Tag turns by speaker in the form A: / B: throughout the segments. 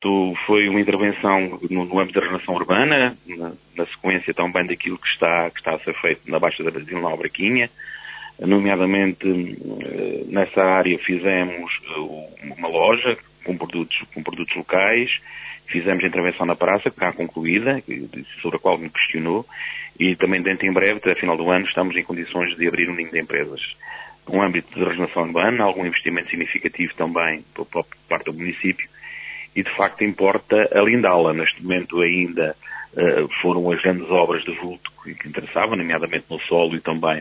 A: facto, foi uma intervenção no âmbito da regeneração urbana, na sequência também daquilo que está a ser feito na Baixa da Brasil, na Albraquinha. Nomeadamente, nessa área fizemos uma loja com produtos locais, fizemos a intervenção na praça, que está concluída, sobre a qual me questionou, e também dentro em breve, até a final do ano, estamos em condições de abrir um ninho de empresas. No âmbito de regeneração urbana, algum investimento significativo também por parte do município, e de facto importa alindá-la. Neste momento ainda foram as grandes obras de vulto que interessavam, nomeadamente no solo e também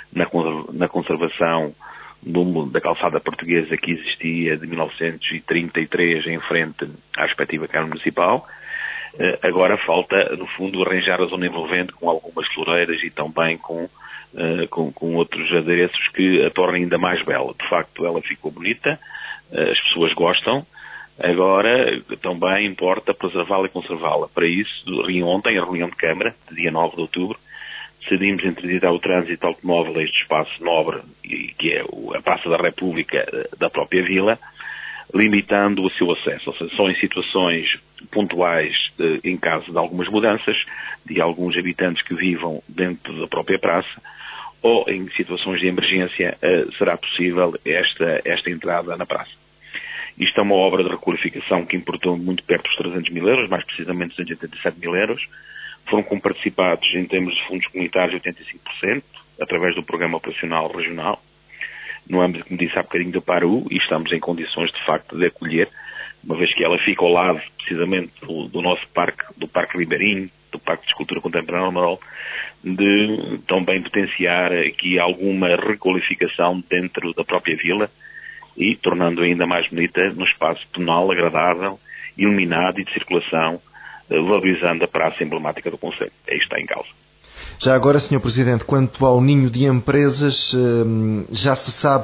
A: na conservação da calçada portuguesa que existia de 1933 em frente à respectiva Câmara Municipal. Agora falta, no fundo, arranjar a zona envolvente com algumas floreiras e também com outros adereços que a tornem ainda mais bela. De facto, ela ficou bonita, as pessoas gostam. Agora, também importa preservá-la e conservá-la. Para isso, ontem, a reunião de Câmara, de dia 9 de outubro, decidimos interditar o trânsito automóvel a este espaço nobre, que é a Praça da República da própria vila, limitando o seu acesso. Ou seja, só em situações pontuais, em caso de algumas mudanças, de alguns habitantes que vivam dentro da própria praça, ou em situações de emergência, será possível esta entrada na praça. Isto é uma obra de requalificação que importou muito perto dos 300 mil euros, mais precisamente 287 mil euros. Foram comparticipados em termos de fundos comunitários 85%, através do Programa Operacional Regional, no âmbito, como disse há bocadinho, do PARU, e estamos em condições, de facto, de acolher, uma vez que ela fica ao lado, precisamente, do nosso parque, do Parque Ribeirinho, do Parque de Escultura Contemporânea, de também potenciar aqui alguma requalificação dentro da própria vila e tornando ainda mais bonita no espaço pedonal, agradável, iluminado e de circulação, valorizando a praça emblemática do concelho. É isto que está em causa.
B: Já agora, Sr. Presidente, quanto ao ninho de empresas, já se sabe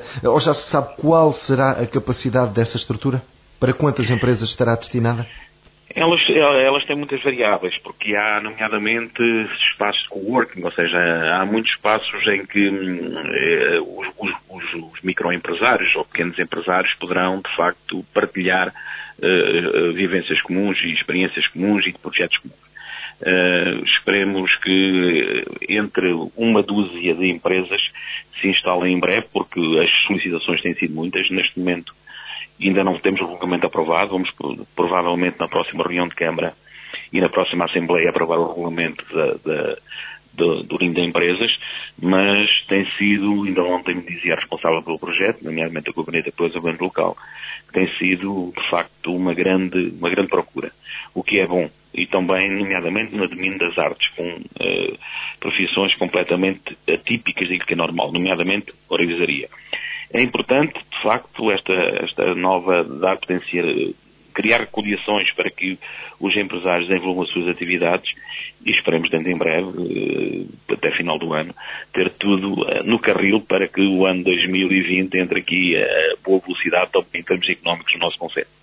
B: qual será a capacidade dessa estrutura? Para quantas empresas estará destinada?
A: Elas têm muitas variáveis, porque há, nomeadamente, espaços de coworking, ou seja, há muitos espaços em que os microempresários ou pequenos empresários poderão, de facto, partilhar vivências comuns e experiências comuns e de projetos comuns. Esperemos que entre uma dúzia de empresas se instalem em breve, porque as solicitações têm sido muitas. Neste momento ainda não temos o regulamento aprovado, vamos provavelmente na próxima reunião de Câmara e na próxima Assembleia aprovar o regulamento do ninho de empresas, mas tem sido, ainda ontem me dizia a responsável pelo projeto, nomeadamente a Gabinete de Desenvolvimento Local, que tem sido, de facto, uma grande procura, o que é bom, e também, nomeadamente, no domínio das artes, com profissões completamente atípicas daquilo que é normal, nomeadamente orivesaria. É importante, de facto, esta nova dar potenciar, criar coligações para que os empresários desenvolvam as suas atividades e esperemos dentro em breve, até final do ano, ter tudo no carril para que o ano 2020 entre aqui a boa velocidade também em termos económicos no nosso concelho.